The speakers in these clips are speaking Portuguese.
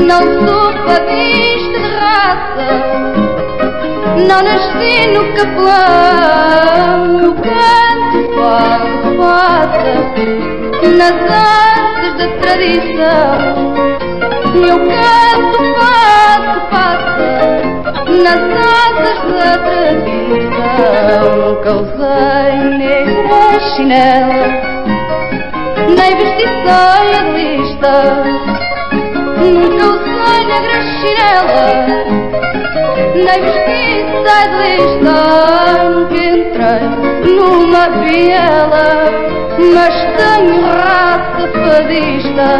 Não sou fadista de raça, não nasci no capelão. Eu canto, fado, passa nas asas da tradição. Eu canto, fado, passa nas asas da tradição. Nunca usei negra chinela, nem vesti saia de lista. Nunca usei negra chinela, nem vesti saia de lista. Nunca entrei numa viela, mas tenho raça fadista.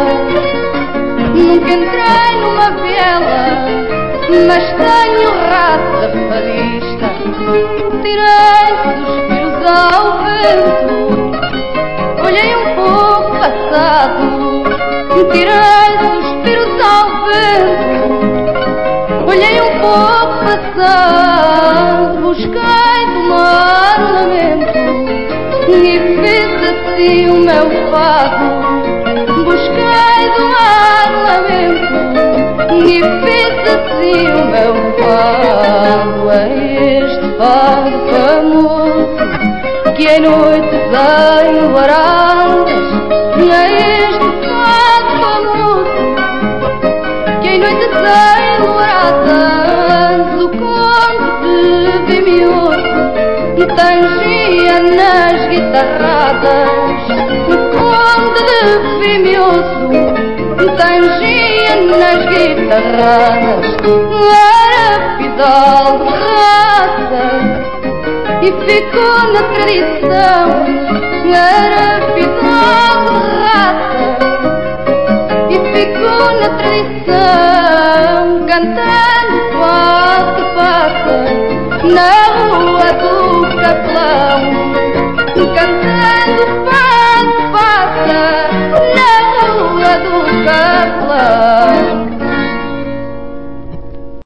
Nunca entrei numa viela, mas tenho raça fadista. Tirei-se dos piros ao vento, olhei um pouco passado. Tirei-se dos piros ao vento, olhei um pouco passado. Busquei tomar o lamento e fiz assim o meu fado. Busquei tomar o lamento e fiz assim o meu fado. É este fado famoso que em noites enlaradas, é este fado famoso que em noites enlaradas o conde de Vimioso tangia nas guitarradas. O conde de Vimioso tangia nas guitarradas. Era fidal de raça e ficou na tradição. Era fidal de raça e ficou na tradição. Cantando passo a passo na rua do capelão.